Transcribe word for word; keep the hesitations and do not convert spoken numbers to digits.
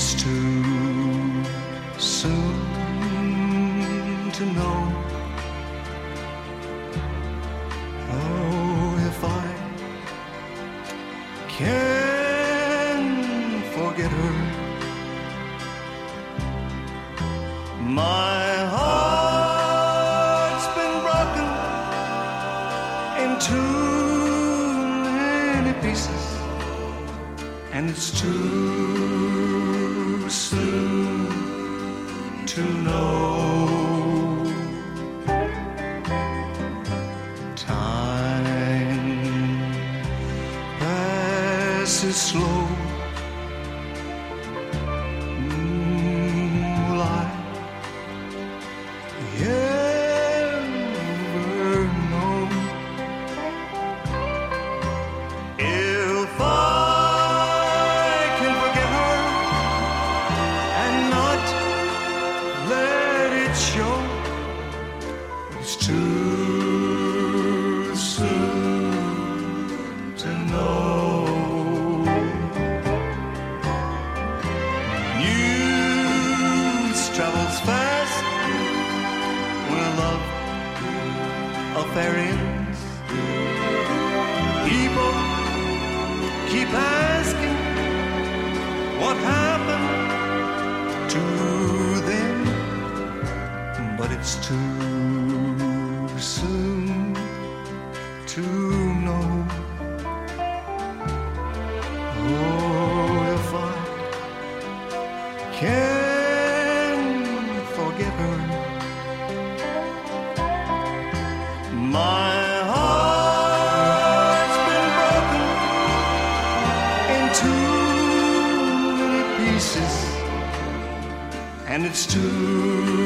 it's too soon to know. Oh, if I can forget her, my heart's been broken in too many pieces, and it's too soon to know. Time passes slow. Will I ever know if I can forget her and not let it show? It's too soon to know. News travels fast where love affair ends. People keep asking what happened to them, but it's too soon to know. Oh, if I can forget her, my heart's been broken in too many pieces, and it's too